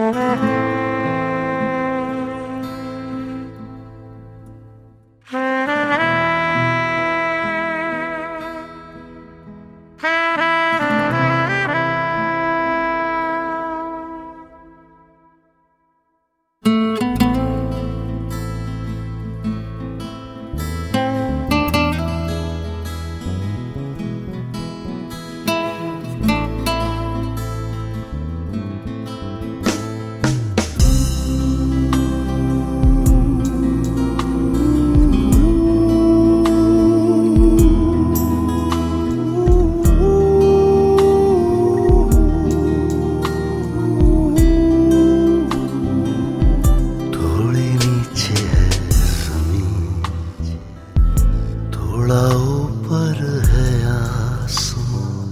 ऊपर है आसमां,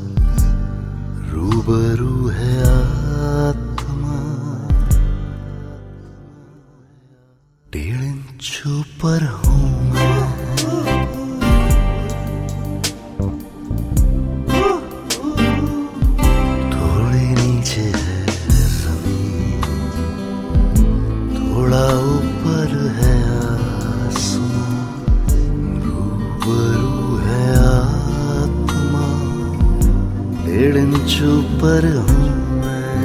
रूबरू है आत्मा, 1.5 इंच ऊपर हूँ मैं, थोड़ी नीचे है जमीन, थोड़ा ऊपर है आसमां, रूबरू है आत्मा, 1.5 इंच ऊपर हूँ मैं।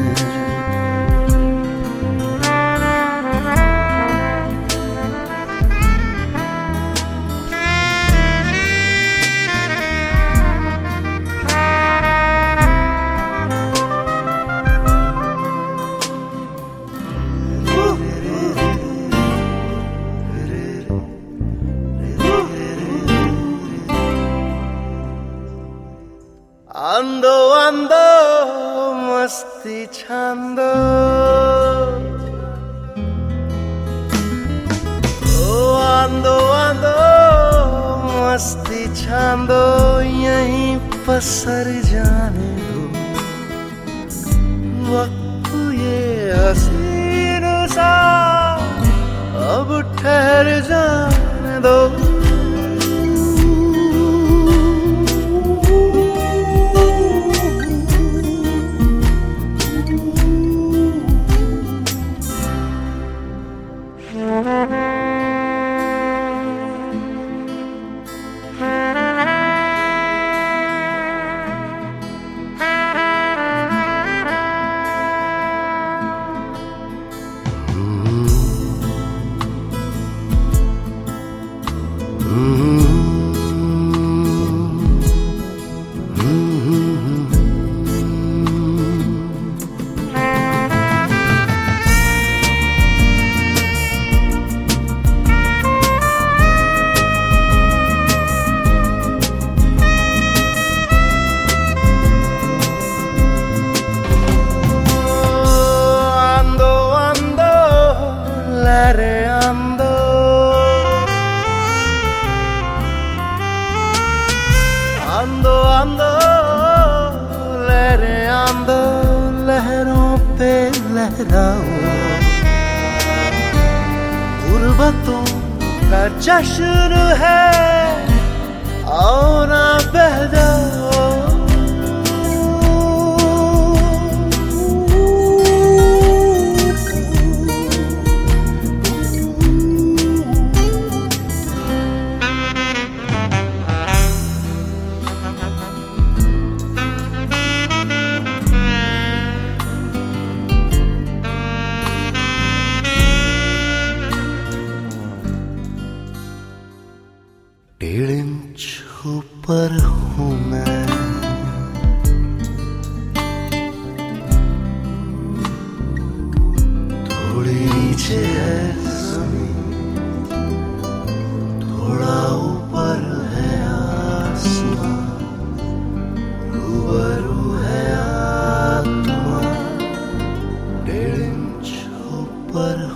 आंदो आंदो मस्ती छांदो, ओ आंदो आंदो मस्ती छांदो, यहीं पसर जाने दो वक्त ये हसीन सा, अब ठहर जाने दो। आंदो आंदो लहरें आंदो, लहरों पे लहराओ, गुर्बतों का जश्न है, आओ ना बह जाओ। डेढ़ इंच ऊपर हूँ मैं, थोड़ी नीचे है जमीन, थोड़ा ऊपर है आसमां, रूबरू है आत्मा, 1.5 इंच ऊपर